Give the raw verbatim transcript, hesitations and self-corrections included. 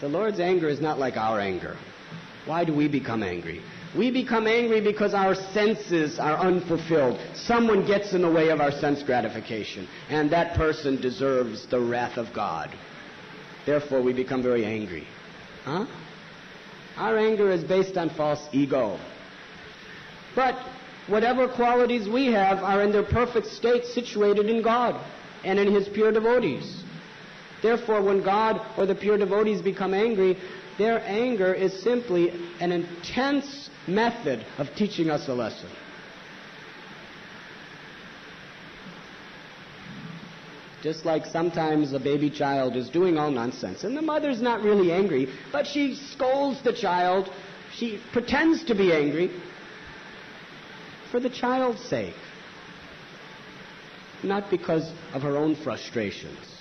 The Lord's anger is not like our anger. Why do we become angry? We become angry because our senses are unfulfilled. Someone gets in the way of our sense gratification, and that person deserves the wrath of God. Therefore, we become very angry. Huh? Our anger is based on false ego. But whatever qualities we have are in their perfect state situated in God and in His pure devotees. Therefore, when God or the pure devotees become angry, their anger is simply an intense method of teaching us a lesson. Just like sometimes a baby child is doing all nonsense, and the mother's not really angry, but she scolds the child. She pretends to be angry for the child's sake, not because of her own frustrations.